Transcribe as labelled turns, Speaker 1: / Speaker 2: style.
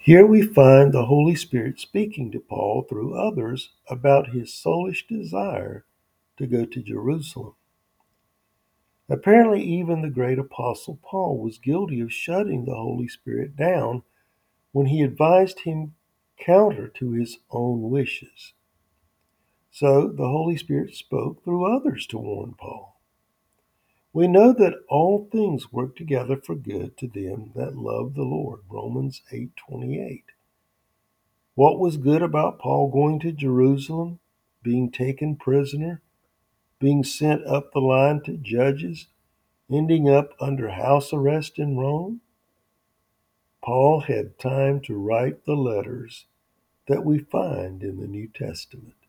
Speaker 1: Here we find the Holy Spirit speaking to Paul through others about his soulish desire to go to Jerusalem. Apparently, even the great apostle Paul was guilty of shutting the Holy Spirit down when he advised him counter to his own wishes. So the Holy Spirit spoke through others to warn Paul. We know that all things work together for good to them that love the Lord. Romans 8:28. What was good about Paul going to Jerusalem, being taken prisoner, being sent up the line to judges, ending up under house arrest in Rome? Paul had time to write the letters that we find in the New Testament.